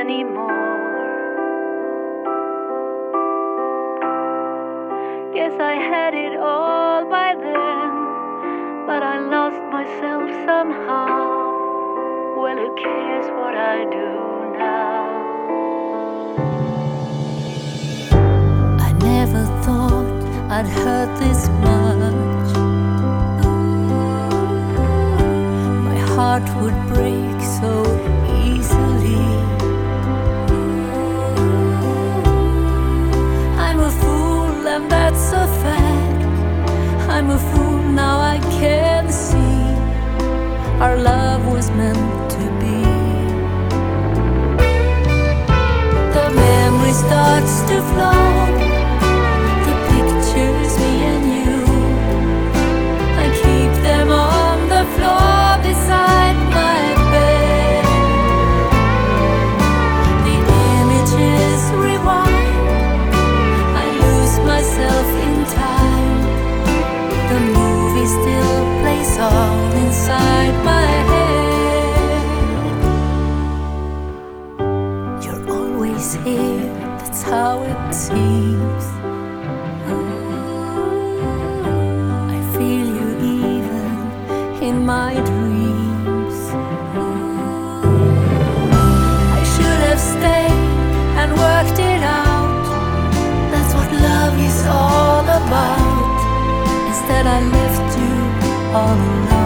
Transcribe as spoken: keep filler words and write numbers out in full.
anymore. Guess I had it all by then, but I lost myself somehow. Well, who cares what I do now? I never thought I'd hurt this much. My heart would break so easily. I'm a fool, and that's a fact. I'm a fool, now I can see our love was meant to be. The memory starts to flow, the pictures, me and you. I keep them on the floor beside my bed. The images rewind, I lose myself in time. The movie still plays on inside my head. You're always here, that's how it seems. I feel you even in my dreams. I should have stayed and worked it out. That's what love is all about. Instead I left you all alone.